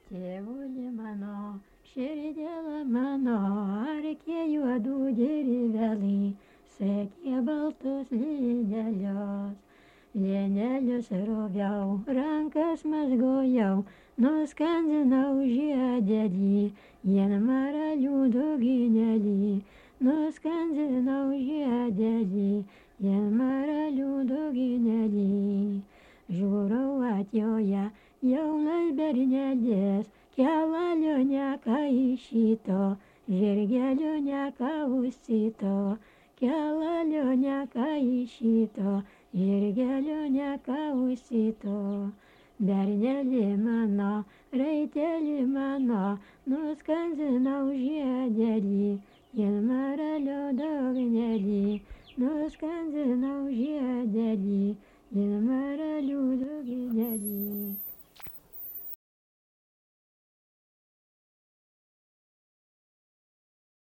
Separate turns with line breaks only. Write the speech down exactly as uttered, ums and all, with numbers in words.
Tėvuli mano, širdėla mano, arkė juodų dirvelai, sekė baltus lydelius. Lienelius roviau, rankas mazgojau, nuskandinau žiedelį, jen maralių duginėlį. Nuskandinau žiedelį, jen maralių duginėlį. Žiūrau atjoja jaunas bernelis, kelalio nekaišyto, žirgelio nekausito, kelalio nekaišyto, žirgelio nekausito. Berneli mano, raiteli mano, nuskandinau žiedelį, jen maralio dugnelį, nuskandinau žiedelį.